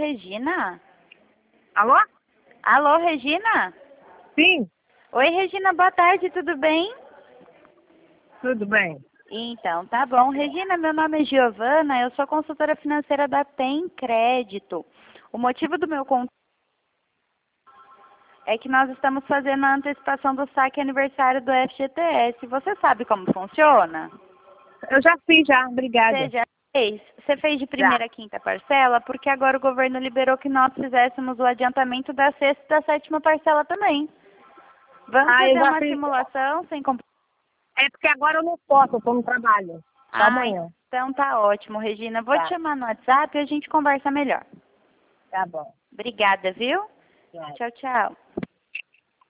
Regina? Alô? Alô, Regina? Sim, Oi, Regina, boa tarde, tudo bem? tudo bem. Então, tá bom. Regina, meu nome é Giovana, eu sou consultora financeira da Tem Crédito. O motivo do meu contato é que nós estamos fazendo a antecipação do saque aniversário do FGTS. Você sabe como funciona? Eu já fiz, já, obrigada. Você já fez? Você fez de Já. primeira a quinta parcela? Porque agora o governo liberou que nós fizéssemos o adiantamento da sexta e da sétima parcela também. Vamos Ah, eu fazer já uma fiz. simulação sem compromisso? É porque agora eu não posso, eu tô no trabalho. Só Ah, amanhã. então tá ótimo, Regina. Vou te Tá, chamar no WhatsApp e a gente conversa melhor. tá bom. Obrigada, viu? Obrigada. Tchau, tchau.